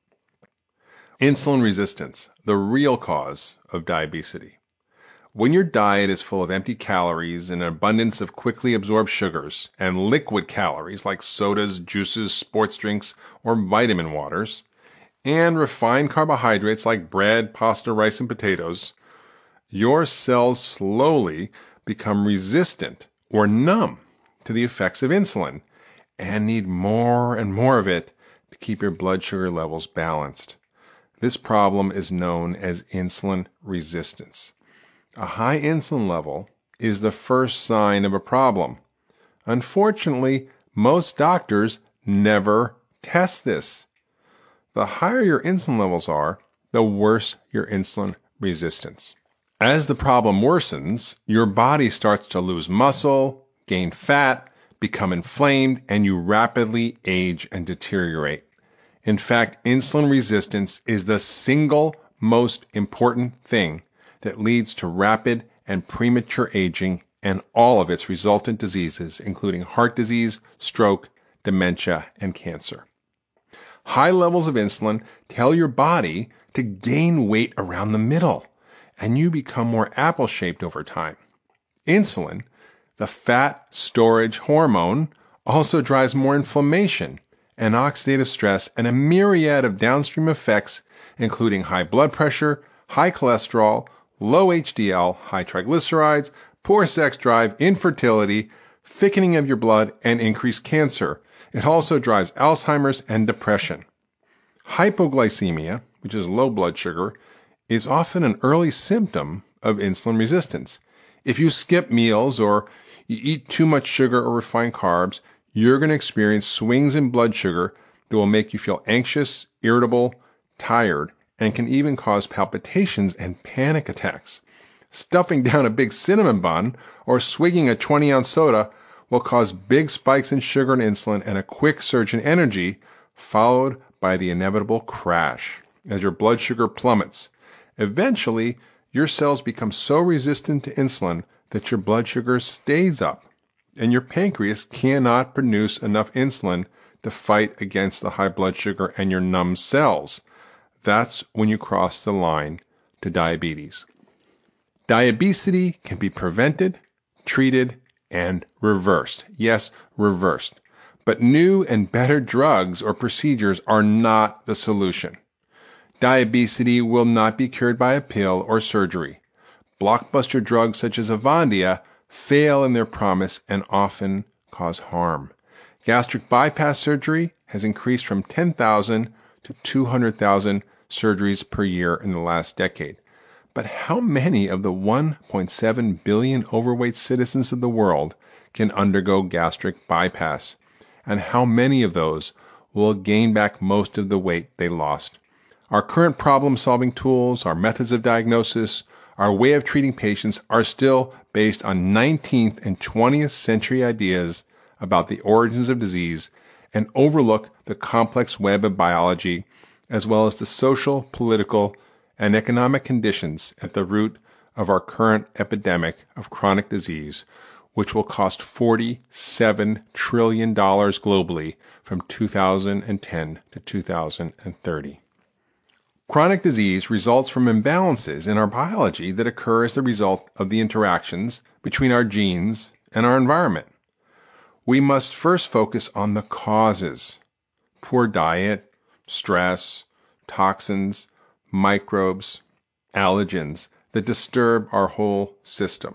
Insulin resistance, the real cause of diabesity. When your diet is full of empty calories and an abundance of quickly absorbed sugars and liquid calories like sodas, juices, sports drinks, or vitamin waters, and refined carbohydrates like bread, pasta, rice, and potatoes, your cells slowly become resistant or numb to the effects of insulin and need more and more of it to keep your blood sugar levels balanced. This problem is known as insulin resistance. A high insulin level is the first sign of a problem. Unfortunately, most doctors never test this. The higher your insulin levels are, the worse your insulin resistance. As the problem worsens, your body starts to lose muscle, gain fat, become inflamed, and you rapidly age and deteriorate. In fact, insulin resistance is the single most important thing that leads to rapid and premature aging and all of its resultant diseases, including heart disease, stroke, dementia, and cancer. High levels of insulin tell your body to gain weight around the middle, and you become more apple-shaped over time. Insulin, the fat storage hormone, also drives more inflammation and oxidative stress and a myriad of downstream effects, including high blood pressure, high cholesterol, low HDL, high triglycerides, poor sex drive, infertility, thickening of your blood, and increased cancer. It also drives Alzheimer's and depression. Hypoglycemia, which is low blood sugar, is often an early symptom of insulin resistance. If you skip meals or you eat too much sugar or refined carbs, you're going to experience swings in blood sugar that will make you feel anxious, irritable, tired, and can even cause palpitations and panic attacks. Stuffing down a big cinnamon bun or swigging a 20-ounce soda will cause big spikes in sugar and insulin and a quick surge in energy, followed by the inevitable crash as your blood sugar plummets. Eventually, your cells become so resistant to insulin that your blood sugar stays up, and your pancreas cannot produce enough insulin to fight against the high blood sugar and your numb cells. That's when you cross the line to diabetes. Diabesity can be prevented, treated, and reversed. Yes, reversed. But new and better drugs or procedures are not the solution. Diabesity will not be cured by a pill or surgery. Blockbuster drugs such as Avandia fail in their promise and often cause harm. Gastric bypass surgery has increased from 10,000 to 200,000 surgeries per year in the last decade. But how many of the 1.7 billion overweight citizens of the world can undergo gastric bypass? And how many of those will gain back most of the weight they lost? Our current problem-solving tools, our methods of diagnosis, our way of treating patients are still based on 19th and 20th century ideas about the origins of disease and overlook the complex web of biology as well as the social, political, and economic conditions at the root of our current epidemic of chronic disease, which will cost $47 trillion globally from 2010 to 2030. Chronic disease results from imbalances in our biology that occur as the result of the interactions between our genes and our environment. We must first focus on the causes: poor diet, stress, toxins, microbes, allergens that disturb our whole system.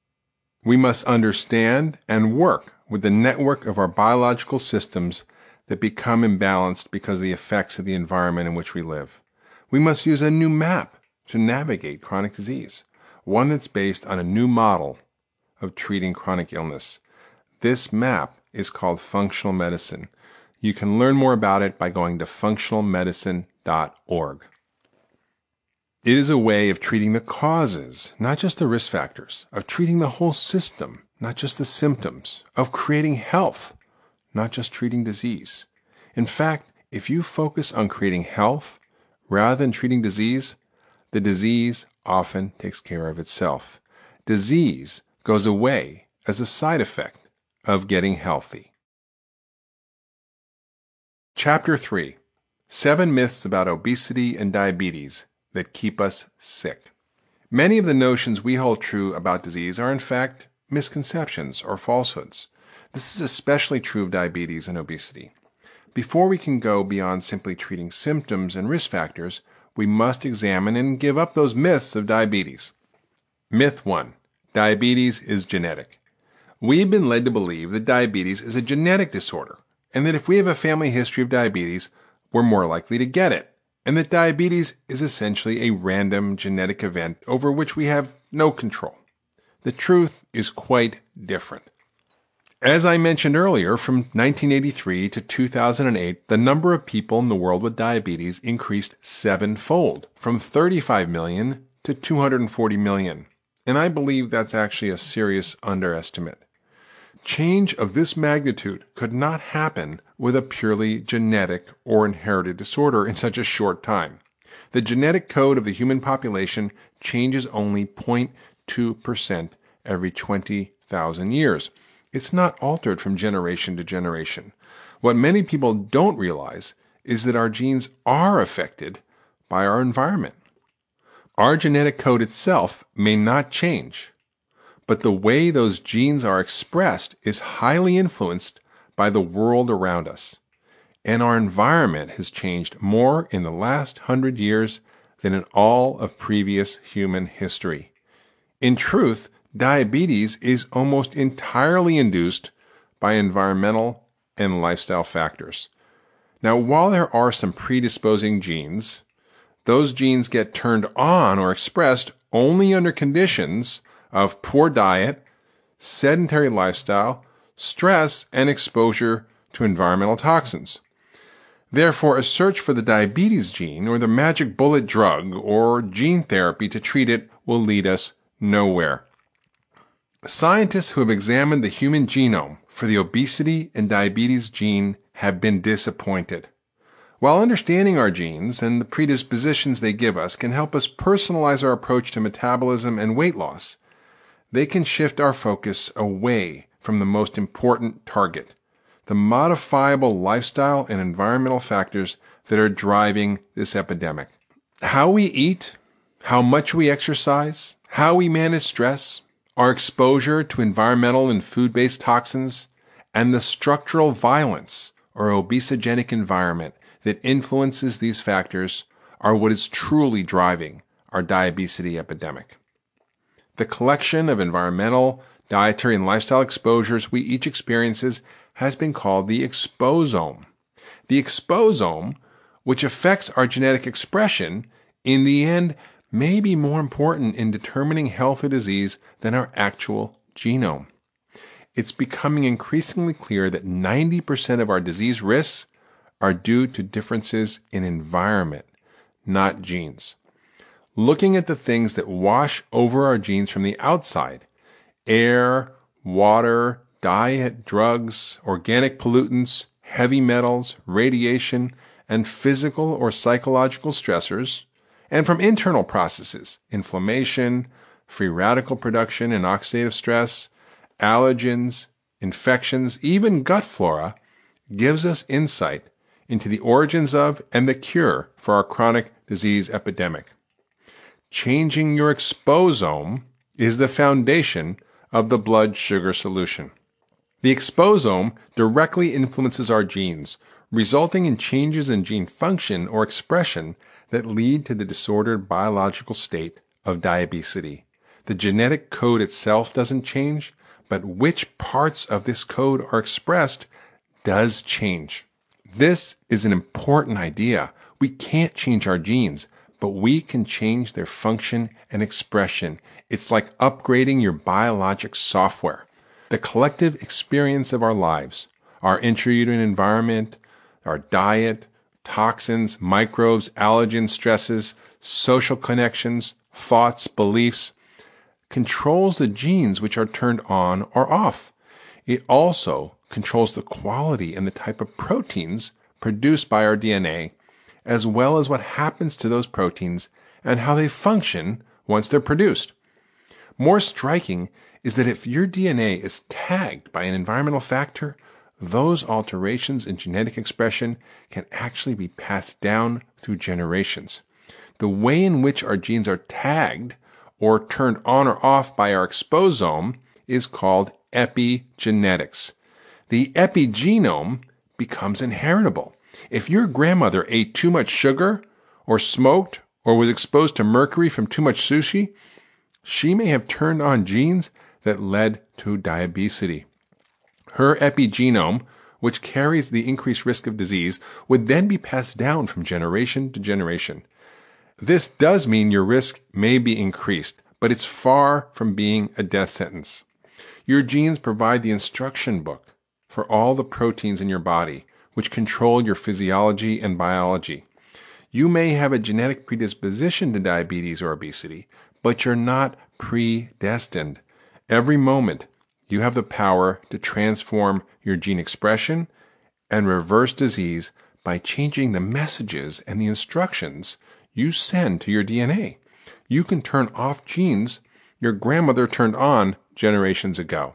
We must understand and work with the network of our biological systems that become imbalanced because of the effects of the environment in which we live. We must use a new map to navigate chronic disease. one that's based on a new model of treating chronic illness. This map is called functional medicine. You can learn more about it by going to functionalmedicine.org. It is a way of treating the causes, not just the risk factors, of treating the whole system, not just the symptoms, of creating health, not just treating disease. In fact, if you focus on creating health rather than treating disease, the disease often takes care of itself. Disease goes away as a side effect of getting healthy. Chapter 3: 7 Myths about Obesity and Diabetes that Keep Us Sick. Many of the notions we hold true about disease are in fact misconceptions or falsehoods. This is especially true of diabetes and obesity. Before we can go beyond simply treating symptoms and risk factors, we must examine and give up those myths of diabetes. Myth 1. Diabetes is genetic. We've been led to believe that diabetes is a genetic disorder, and that if we have a family history of diabetes, we're more likely to get it, and that diabetes is essentially a random genetic event over which we have no control. The truth is quite different. As I mentioned earlier, from 1983 to 2008, the number of people in the world with diabetes increased 7-fold, from 35 million to 240 million. And I believe that's actually a serious underestimate. Change of this magnitude could not happen with a purely genetic or inherited disorder in such a short time. The genetic code of the human population changes only 0.2% every 20,000 years. It's not altered from generation to generation. What many people don't realize is that our genes are affected by our environment. Our genetic code itself may not change, but the way those genes are expressed is highly influenced by the world around us. And our environment has changed more in the last 100 years than in all of previous human history. In truth, diabetes is almost entirely induced by environmental and lifestyle factors. Now, while there are some predisposing genes, those genes get turned on or expressed only under conditions of poor diet, sedentary lifestyle, stress, and exposure to environmental toxins. Therefore, a search for the diabetes gene or the magic bullet drug or gene therapy to treat it will lead us nowhere. Scientists who have examined the human genome for the obesity and diabetes gene have been disappointed. While understanding our genes and the predispositions they give us can help us personalize our approach to metabolism and weight loss, they can shift our focus away from the most important target, the modifiable lifestyle and environmental factors that are driving this epidemic. How we eat, how much we exercise, how we manage stress, our exposure to environmental and food-based toxins, and the structural violence or obesogenic environment that influences these factors are what is truly driving our diabetes epidemic. The collection of environmental, dietary, and lifestyle exposures we each experiences has been called the exposome. The exposome, which affects our genetic expression, in the end may be more important in determining health or disease than our actual genome. It's becoming increasingly clear that 90% of our disease risks are due to differences in environment, not genes. Looking at the things that wash over our genes from the outside, air, water, diet, drugs, organic pollutants, heavy metals, radiation, and physical or psychological stressors, and from internal processes, inflammation, free radical production and oxidative stress, allergens, infections, even gut flora, gives us insight into the origins of and the cure for our chronic disease epidemic. Changing your exposome is the foundation of the blood sugar solution. The exposome directly influences our genes, resulting in changes in gene function or expression that lead to the disordered biological state of diabetes. The genetic code itself doesn't change, but which parts of this code are expressed does change. This is an important idea. We can't change our genes, but we can change their function and expression. It's like upgrading your biologic software. The collective experience of our lives, our intrauterine environment, our diet, toxins, microbes, allergens, stresses, social connections, thoughts, beliefs, controls the genes which are turned on or off. It also controls the quality and the type of proteins produced by our DNA, as well as what happens to those proteins and how they function once they're produced. More striking is that if your DNA is tagged by an environmental factor, those alterations in genetic expression can actually be passed down through generations. The way in which our genes are tagged or turned on or off by our exposome is called epigenetics. The epigenome becomes inheritable. If your grandmother ate too much sugar or smoked or was exposed to mercury from too much sushi, she may have turned on genes that led to diabetes. Her epigenome, which carries the increased risk of disease, would then be passed down from generation to generation. This does mean your risk may be increased, but it's far from being a death sentence. Your genes provide the instruction book for all the proteins in your body, which control your physiology and biology. You may have a genetic predisposition to diabetes or obesity, but you're not predestined. Every moment, you have the power to transform your gene expression and reverse disease by changing the messages and the instructions you send to your DNA. You can turn off genes your grandmother turned on generations ago.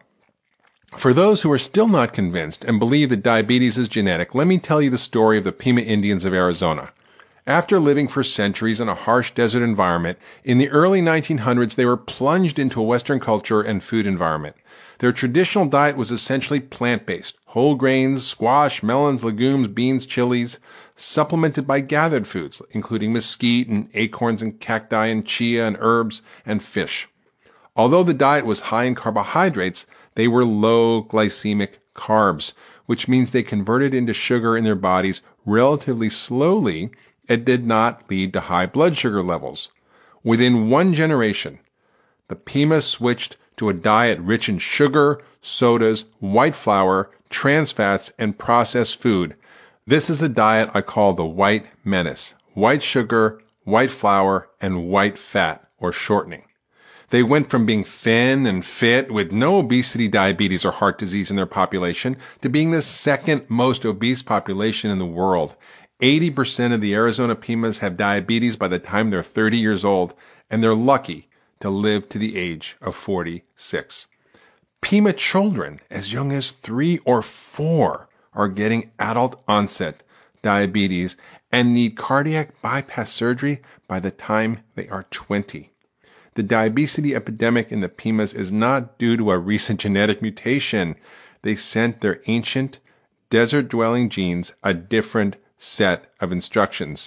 For those who are still not convinced and believe that diabetes is genetic, let me tell you the story of the Pima Indians of Arizona. After living for centuries in a harsh desert environment, in the early 1900s they were plunged into a Western culture and food environment. Their traditional diet was essentially plant-based, whole grains, squash, melons, legumes, beans, chilies, supplemented by gathered foods, including mesquite and acorns and cacti and chia and herbs and fish. Although the diet was high in carbohydrates, they were low glycemic carbs, which means they converted into sugar in their bodies relatively slowly and did not lead to high blood sugar levels. Within one generation, the Pima switched to a diet rich in sugar, sodas, white flour, trans fats, and processed food. This is a diet I call the white menace: white sugar, white flour, and white fat, or shortening. They went from being thin and fit with no obesity, diabetes, or heart disease in their population to being the second most obese population in the world. 80% of the Arizona Pimas have diabetes by the time they're 30 years old, and they're lucky to live to the age of 46. Pima children as young as 3 or 4 are getting adult-onset diabetes and need cardiac bypass surgery by the time they are 20. The diabetes epidemic in the Pimas is not due to a recent genetic mutation. They sent their ancient, desert-dwelling genes a different set of instructions.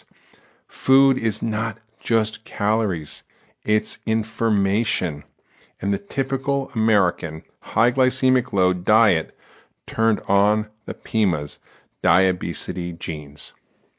Food is not just calories. It's information. And the typical American high glycemic load diet turned on the Pima's diabetes genes.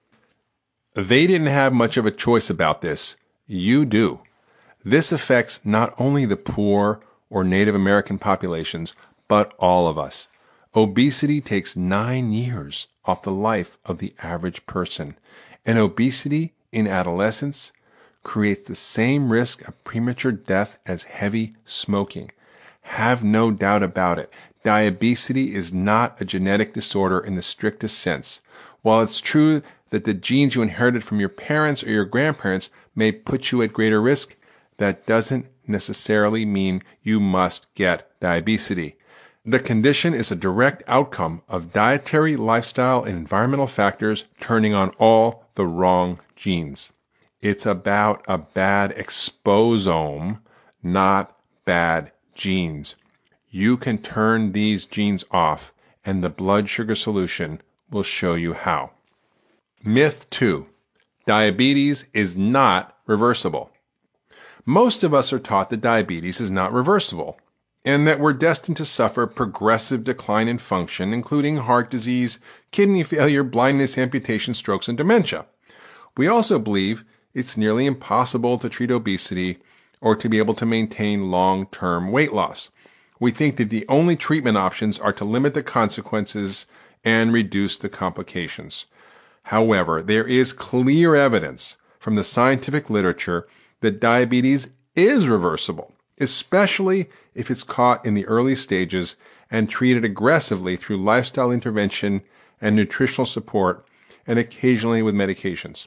They didn't have much of a choice about this. You do. This affects not only the poor or Native American populations, but all of us. Obesity takes 9 years off the life of the average person, and obesity in adolescence creates the same risk of premature death as heavy smoking. Have no doubt about it. Diabetes is not a genetic disorder in the strictest sense. While it's true that the genes you inherited from your parents or your grandparents may put you at greater risk, that doesn't necessarily mean you must get diabetes. The condition is a direct outcome of dietary, lifestyle, and environmental factors turning on all the wrong genes. It's about a bad exposome, not bad genes. You can turn these genes off, and the blood sugar solution will show you how. Myth 2. Diabetes is not reversible. Most of us are taught that diabetes is not reversible, and that we're destined to suffer progressive decline in function, including heart disease, kidney failure, blindness, amputation, strokes, and dementia. We also believe it's nearly impossible to treat obesity or to be able to maintain long-term weight loss. We think that the only treatment options are to limit the consequences and reduce the complications. However, there is clear evidence from the scientific literature that diabetes is reversible, especially if it's caught in the early stages and treated aggressively through lifestyle intervention and nutritional support, and occasionally with medications.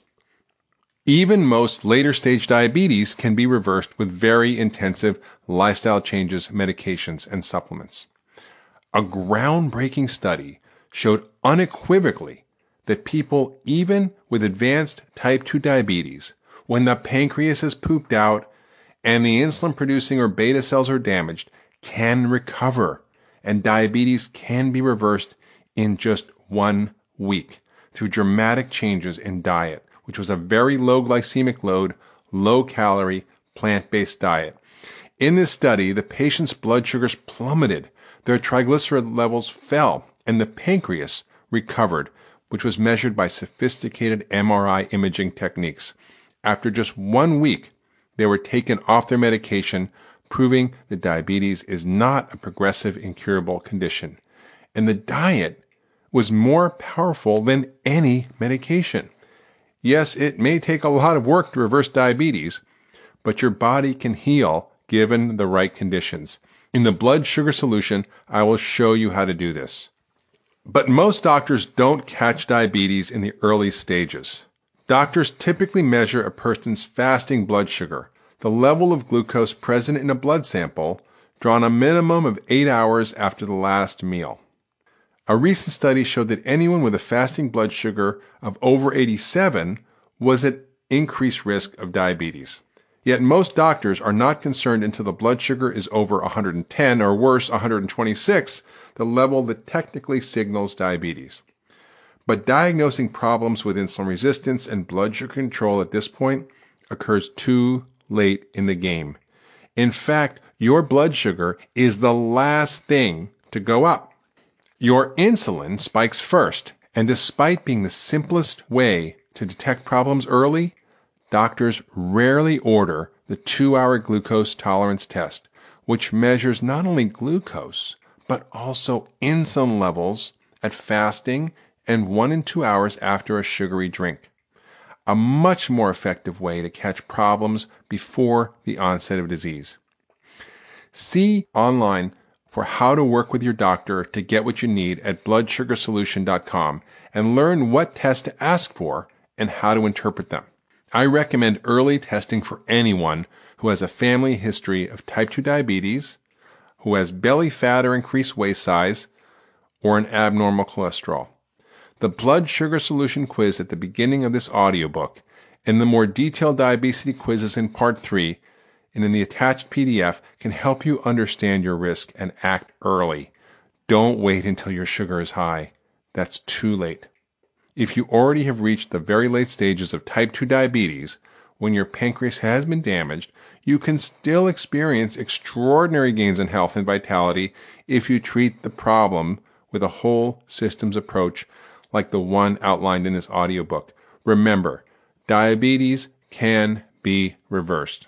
Even most later stage diabetes can be reversed with very intensive lifestyle changes, medications, and supplements. A groundbreaking study showed unequivocally that people even with advanced type 2 diabetes, when the pancreas is pooped out and the insulin-producing or beta cells are damaged, can recover, and diabetes can be reversed in just 1 week through dramatic changes in diet, which was a very low glycemic load, low-calorie, plant-based diet. In this study, the patient's blood sugars plummeted, their triglyceride levels fell, and the pancreas recovered, which was measured by sophisticated MRI imaging techniques. After just 1 week, they were taken off their medication, proving that diabetes is not a progressive, incurable condition. And the diet was more powerful than any medication. Yes, it may take a lot of work to reverse diabetes, but your body can heal given the right conditions. In the blood sugar solution, I will show you how to do this. But most doctors don't catch diabetes in the early stages. Doctors typically measure a person's fasting blood sugar, the level of glucose present in a blood sample, drawn a minimum of 8 hours after the last meal. A recent study showed that anyone with a fasting blood sugar of over 87 was at increased risk of diabetes. Yet most doctors are not concerned until the blood sugar is over 110 or worse, 126, the level that technically signals diabetes. But diagnosing problems with insulin resistance and blood sugar control at this point occurs too late in the game. In fact, your blood sugar is the last thing to go up. Your insulin spikes first, and despite being the simplest way to detect problems early, doctors rarely order the 2-hour glucose tolerance test, which measures not only glucose, but also insulin levels at fasting and 1 and 2 hours after a sugary drink. A much more effective way to catch problems before the onset of disease. See online for how to work with your doctor to get what you need at bloodsugarsolution.com and learn what tests to ask for and how to interpret them. I recommend early testing for anyone who has a family history of type 2 diabetes, who has belly fat or increased waist size, or an abnormal cholesterol. The blood sugar solution quiz at the beginning of this audiobook and the more detailed diabetes quizzes in part 3 and in the attached PDF can help you understand your risk and act early. Don't wait until your sugar is high. That's too late. If you already have reached the very late stages of type 2 diabetes, when your pancreas has been damaged, you can still experience extraordinary gains in health and vitality if you treat the problem with a whole systems approach like the one outlined in this audiobook. Remember, diabetes can be reversed.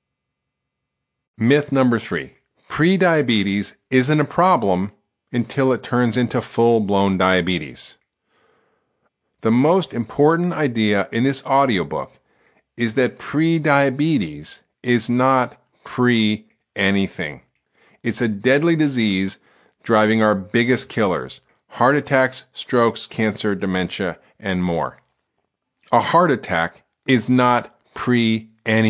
Myth number 3. Prediabetes isn't a problem until it turns into full-blown diabetes. The most important idea in this audiobook is that prediabetes is not pre-anything. It's a deadly disease driving our biggest killers: heart attacks, strokes, cancer, dementia, and more. A heart attack is not pre-anything.